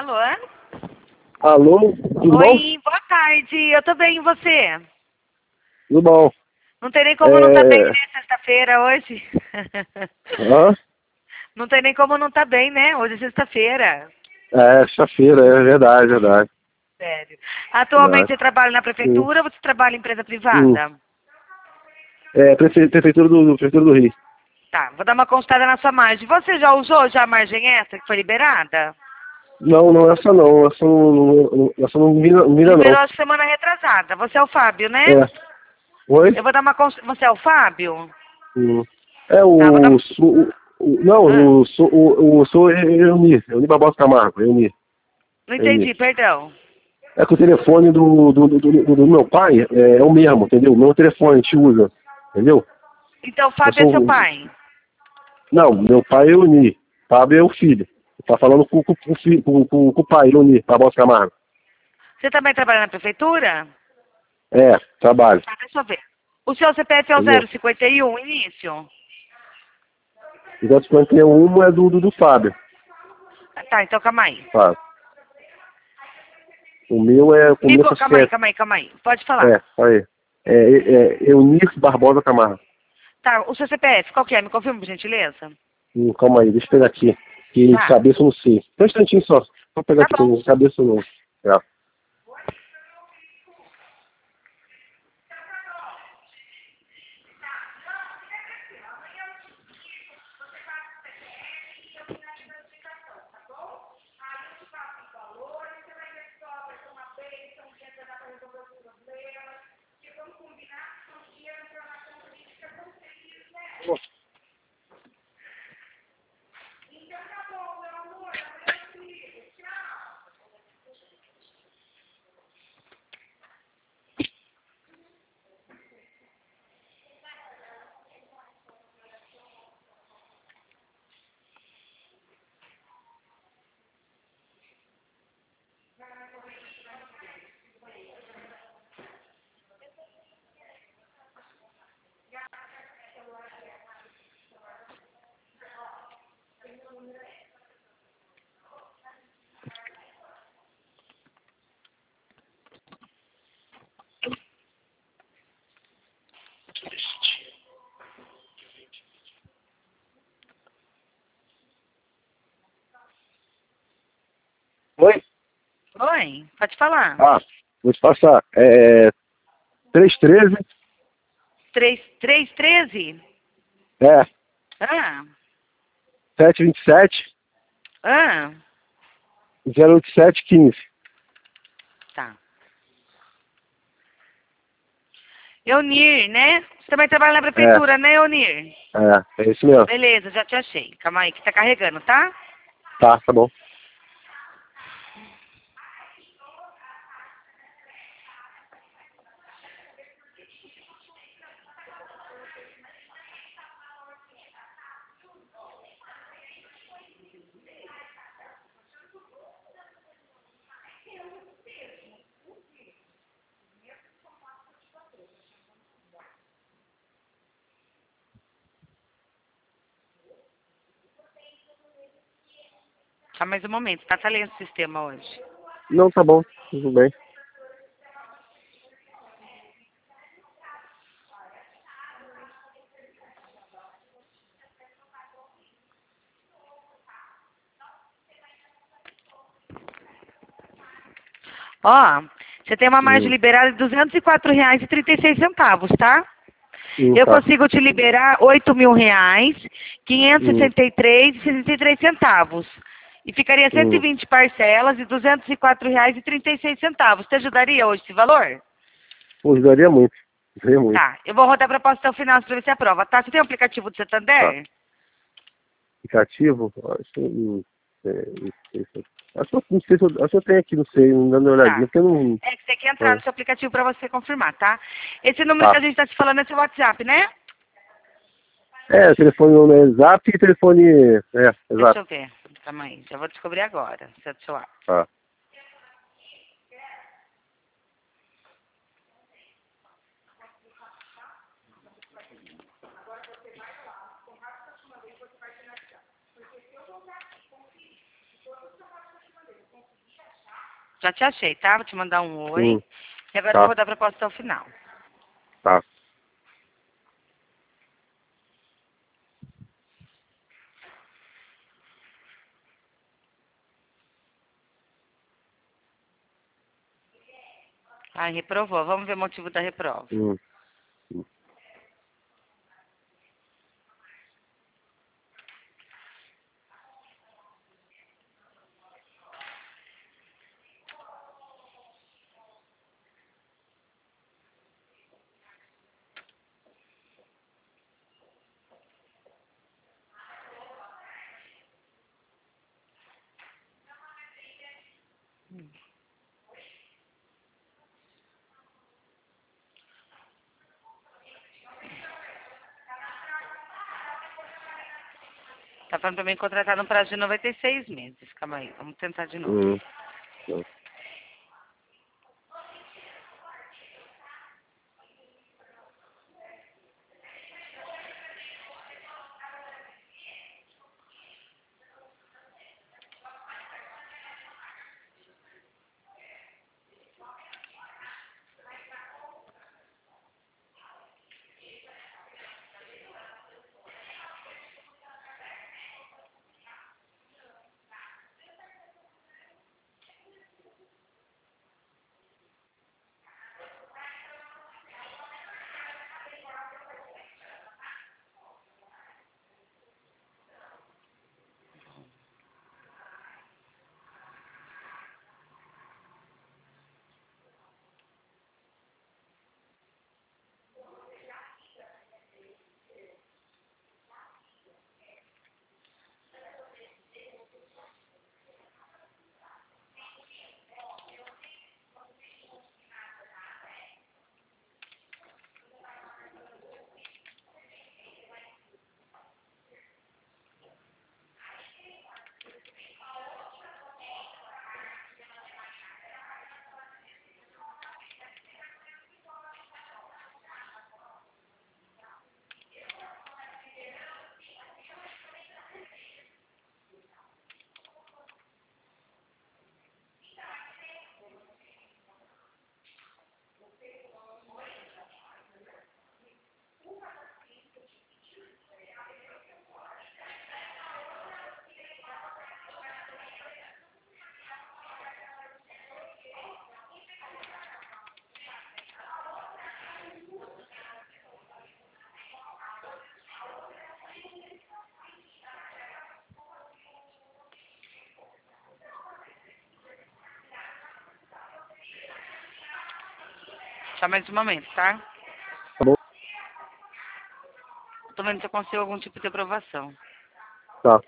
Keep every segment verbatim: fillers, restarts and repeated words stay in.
Alô? Alô, tudo bom? Oi, boa tarde. Eu tô bem, e você? Tudo bom. Não tem nem como É... não tá bem, né? Sexta-feira hoje. Hã? Não tem nem como não tá bem, né? Hoje é sexta-feira. É, sexta-feira, é verdade, verdade. Sério. Atualmente verdade. você trabalha na Hum, prefeitura ou você trabalha em empresa hum. privada? É, prefe- prefeitura do, do- prefeitura do Rio. Tá, vou dar uma consultada na sua margem. Você já usou já a margem extra que foi liberada? Não, não, essa não, essa não, não- essa não mira, não mira não. Liberou a semana retrasada. Você é o Fábio, né? É. Oi? Eu vou dar uma cons... Você é o Fábio? Hum. É Tá, vou dar... o, su- o, o Ah, não, o, su- o, o sou Euni, Euni Barbosa Camargo, Euni, não Euni. entendi, perdão. É que o telefone do, do, do, do- do meu pai é, é o mesmo, entendeu? O meu telefone a gente usa, entendeu? Então o Eu Fábio é seu sou, pai? Não, meu pai é Euni. Fábio é o filho. Tá falando com, com, com, o fi- com, com, com o pai, Euni, Barbosa Camargo. Você também trabalha na prefeitura? É, trabalho. Tá, deixa eu ver. O seu C P F é o Entendeu? zero cinquenta e um, início? Igual cinquenta e um é do, do, do Fábio. Tá, então calma aí. Fábio. O meu é, Me co... começa Calma aí, sete. calma aí, calma aí. Pode falar. É, aí. É, é, é Eunice Barbosa Camargo. Tá, o seu C P F, qual que é? Me confirma, por gentileza. Hum, calma aí, deixa eu pegar aqui. Que de Tá, cabeça eu não sei. Só um instantinho só. Vou pegar tá aqui, bom. de cabeça eu não. É. Oi? Oi, pode falar. Ah, vou te passar. É três treze. Três, três, treze? É, Ah, sete vinte e sete, ah, zero oito sete quinze. tá. Eunir, né? Você também trabalha na É, prefeitura, né, Eunir? é, é isso mesmo. Beleza, já te achei. Calma aí, que tá carregando, tá? Tá, tá bom. Só mais um momento, tá? Tá lendo o sistema hoje. Não, tá bom, tudo bem. Ó, você tem uma margem Hum, liberada de duzentos e quatro reais e trinta e seis centavos, tá? hum, Eu tá. consigo te liberar oito mil reais, quinhentos e Hum, sessenta e três e sessenta e três centavos. E ficaria cento e hum. vinte parcelas de duzentos e quatro reais e trinta e seis centavos. Te ajudaria hoje esse valor? Pô, ajudaria muito. Ajudaria muito. Tá, eu vou rodar a proposta até o final para ver se aprova, tá? Você tem o aplicativo do Tá. Santander? Aplicativo? Acho que não sei. Não sei se eu- acho que eu não sei se eu, acho que eu tenho aqui, não sei, não dando uma olhadinha, Tá. porque eu não. É que você tem que entrar Ah, no seu aplicativo para você confirmar, tá? Esse número que tá. a gente está te falando é seu WhatsApp, né? É, telefone é zap e telefone. É, Deixa exato. eu ver. Calma aí, já vou descobrir agora. Se é do seu WhatsApp. Tá. Já te achei, tá? Vou te mandar um oi. Hum, E agora tá, eu vou dar a proposta ao final. tá. Ai, reprovou. Vamos ver o motivo da reprova. Hum, hum. Tá falando pra mim contratar no prazo de noventa e seis meses. Calma aí, vamos tentar de novo. Hum, tá. Só mais um momento, tá? Tá bom? Tô vendo se eu consigo algum tipo de aprovação. Tá.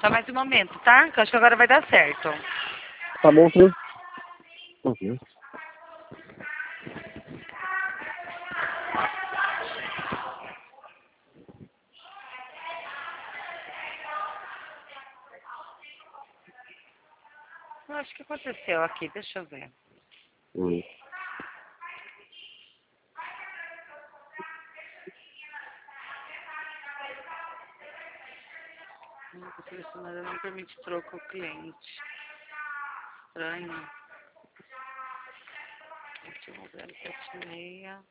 Só mais um momento, tá? Que eu acho que agora vai dar certo. Tá bom, sim. Ok. Eu acho que aconteceu aqui, deixa eu ver. Hum. Hum, O selecionador não permite troco ao cliente. Estranho. sete um zero sete seis.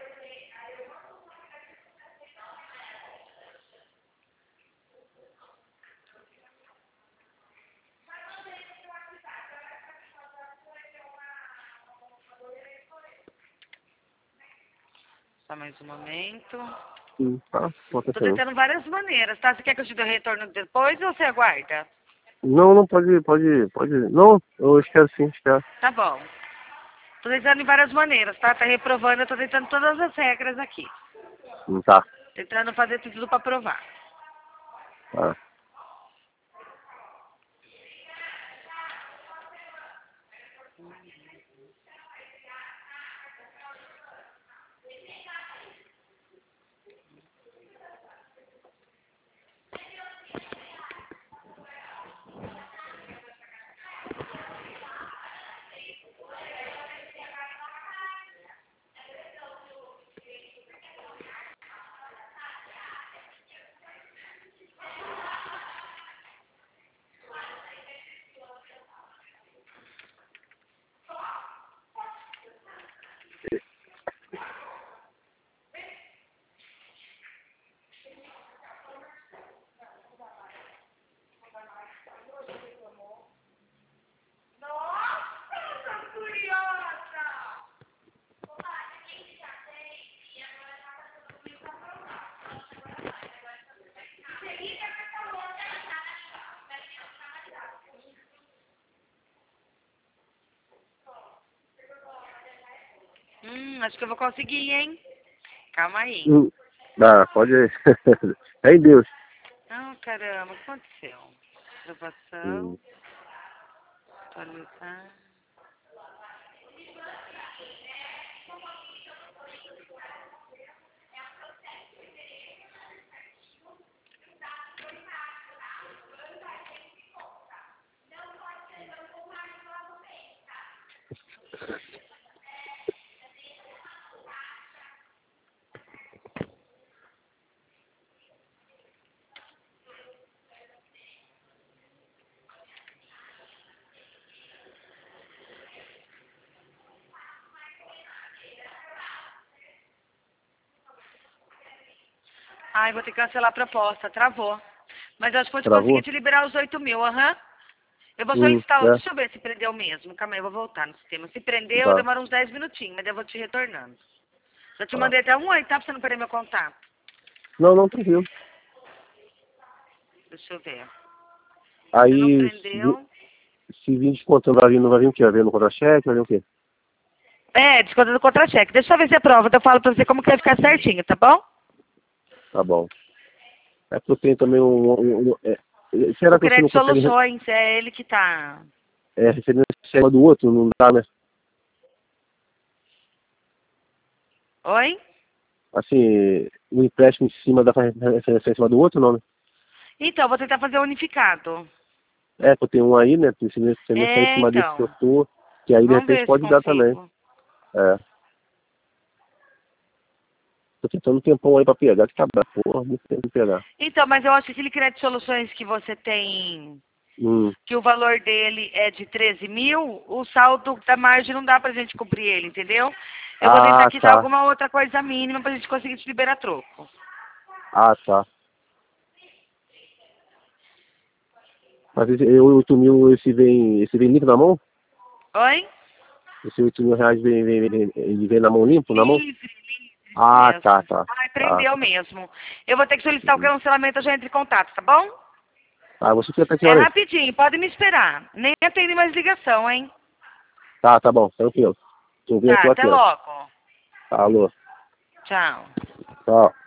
Só mais um momento. Hum, tá, pode Tô ser. tentando várias maneiras, tá? Você quer que eu te dê o retorno depois ou você aguarda? Não, não, pode, pode, pode. Não, eu espero sim, espero. Tá bom. Tô tentando em várias maneiras, tá? Tá reprovando, eu tô tentando todas as regras aqui. Hum, tá, Tentando fazer tudo pra provar. tá. Hum, acho que eu vou conseguir, hein? Calma aí. Hum, tá, pode. É em Deus. Ah, caramba, o que aconteceu? Aprovação, Hum. atualizar. Ai, vou ter que cancelar a proposta, travou. Mas eu acho que vou te conseguir Travou? te liberar os oito mil, aham. Eu vou Hum, solicitar, é, deixa eu ver se prendeu mesmo. Calma aí, eu vou voltar no sistema. Se prendeu, tá, demora uns dez minutinhos, mas eu vou te retornando. Já te tá. mandei até um oi, tá? Pra você não perder meu contato. Não, não, tranquilo. Deixa eu ver. Se não Aí, se vi- prendeu. se vir descontando, vai vir, não vai vir o quê? Vai vir no contra-cheque, vai vir o quê? É, desconto do contra-cheque. Deixa eu ver se é prova, então eu falo pra você como que vai ficar certinho, tá bom? Tá bom. É porque eu tenho também um... um, um é, será O que você não Crédito consegue re- Soluções, é ele que tá. é, referenciar uma do outro? Não dá, né? Oi? Assim, um empréstimo em cima da referência em cima do outro, não, né? Então, vou tentar fazer unificado. É, porque eu tenho um aí, né? Se você mexer em É, cima desse que eu então. tô, que aí de Vamos repente ver se pode dar também. consigo. É. Tô tentando um tempão aí pra pegar, que tá bravo, porra, muito tempo pra pegar. Então, mas eu acho que aquele Crédito Soluções que você tem, Hum. que o valor dele é de treze mil, o saldo da margem não dá pra gente cumprir ele, entendeu? Eu vou tentar Ah, quitar tá. alguma outra coisa mínima pra gente conseguir te liberar troco. Ah, tá. Mas esse e oito mil, esse vem, esse vem limpo na mão? Oi? Esse oito mil reais vem, vem, vem, ele vem na mão limpo, na mão? Livre, livre Ah, tá, mesmo. tá. Ai, Tá. prendeu mesmo. Eu vou ter que solicitar o Uhum. cancelamento, eu já entro em contato, tá bom? Ah, você fica até que É hora aí? rapidinho, pode me esperar. Nem atende mais ligação, hein? Tá, tá bom, tranquilo. Tô vendo, Tá, tô até aqui, ó. logo. Alô. Tchau. Tchau.